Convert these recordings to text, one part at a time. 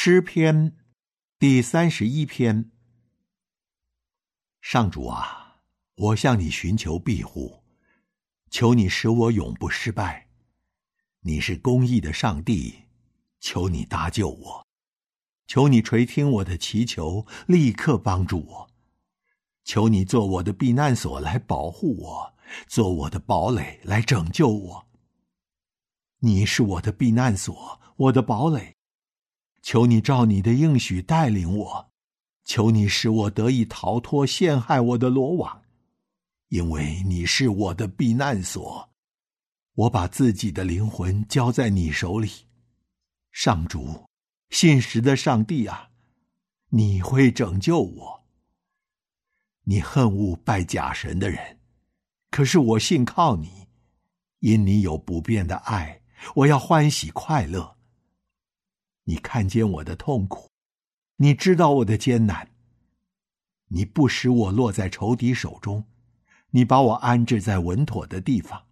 诗篇第31篇。上主啊，我向你寻求庇护，求你使我永不失败。你是公义的上帝，求你搭救我。求你垂听我的祈求，立刻帮助我。求你做我的避难所来保护我，做我的堡垒来拯救我。你是我的避难所，我的堡垒。求你照你的应许带领我，求你使我得以逃脱陷害我的罗网，因为你是我的避难所。我把自己的灵魂交在你手里。上主，信实的上帝啊，你会拯救我。你恨恶拜假神的人，可是我信靠你，因你有不变的爱，我要欢喜快乐。你看见我的痛苦，你知道我的艰难。你不使我落在仇敌手中，你把我安置在稳妥的地方。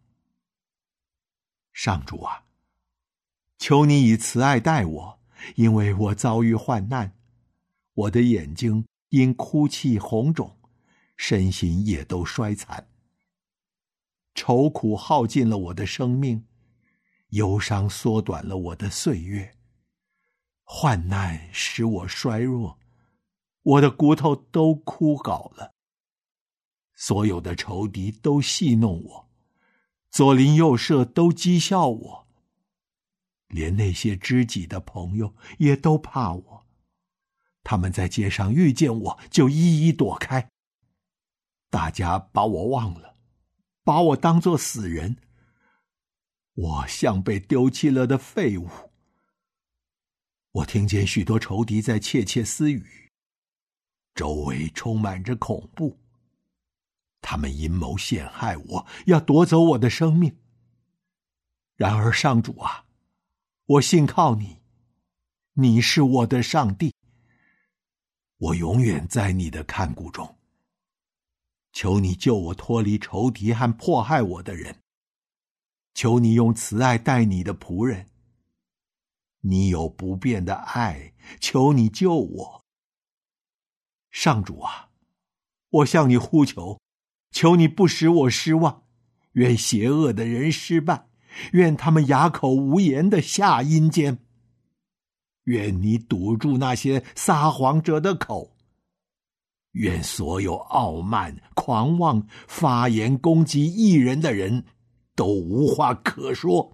上主啊，求你以慈爱待我，因为我遭遇患难。我的眼睛因哭泣红肿，身心也都衰残。愁苦耗尽了我的生命，忧伤缩短了我的岁月。患难使我衰弱，我的骨头都枯槁了。所有的仇敌都戏弄我，左邻右舍都讥笑我，连那些知己的朋友也都怕我。他们在街上遇见我，就一一躲开。大家把我忘了，把我当作死人。我像被丢弃了的废物。我听见许多仇敌在窃窃私语，周围充满着恐怖。他们阴谋陷害我，要夺走我的生命。然而上主啊，我信靠你，你是我的上帝。我永远在你的看顾中。求你救我脱离仇敌和迫害我的人。求你用慈爱待你的仆人。你有不变的爱，求你救我。上主啊，我向你呼求，求你不使我失望。愿邪恶的人失败，愿他们哑口无言的下阴间。愿你堵住那些撒谎者的口。愿所有傲慢、狂妄、发言攻击义人的人都无话可说。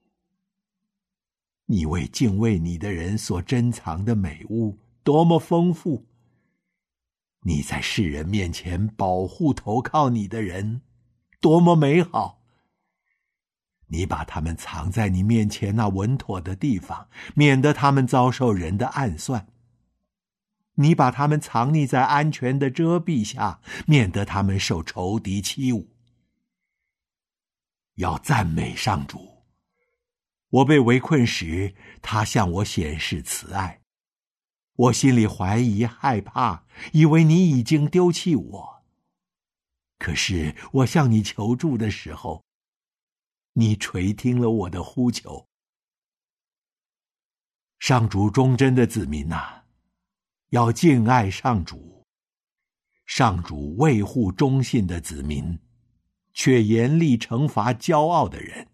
你为敬畏你的人所珍藏的美物多么丰富！你在世人面前保护投靠你的人，多么美好！你把他们藏在你面前那稳妥的地方，免得他们遭受人的暗算。你把他们藏匿在安全的遮蔽下，免得他们受仇敌欺侮。要赞美上主。我被围困时，他向我显示慈爱。我心里怀疑害怕，以为你已经丢弃我。可是我向你求助的时候，你垂听了我的呼求。上主忠贞的子民啊，要敬爱上主。上主维护忠信的子民，却严厉惩罚骄傲的人。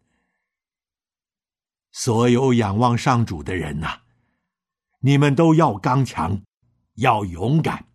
所有仰望上主的人啊，你们都要刚强，要勇敢。